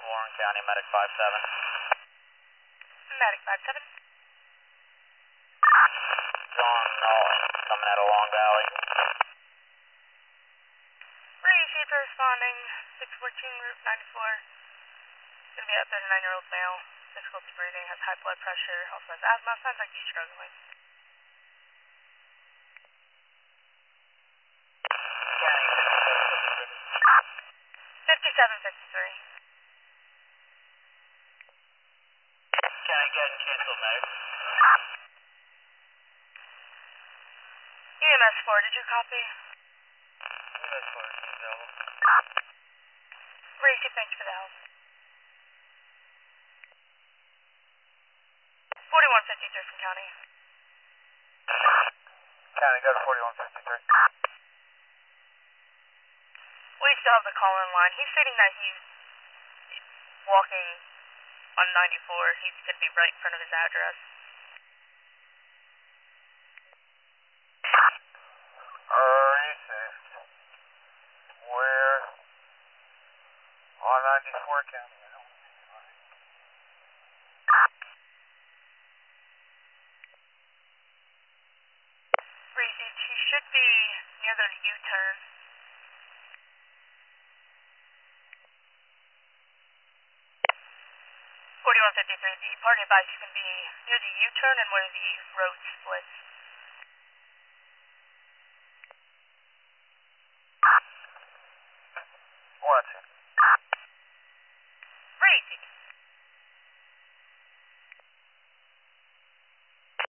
Warren County, Medic 57. Medic 57. John Nolan, coming out of Long Valley. Receive for responding, 614 Route 94. Gonna be a 39-year-old male, difficulty breathing, has high blood pressure, also has asthma, sounds like he's struggling. County 5753. County, get and cancel, Medic. EMS 4, did you copy? EMS 4, she's available. Receive, thank you for the help. 4153 from County. County, go to 4153. We still have the call-in line. He's stating that he's walking on 94. He's going to be right in front of his address. Racist. Where? On 94, County. Received. He should be near the U-turn. 4153, the party advice, you can be near the U-turn and where the road splits.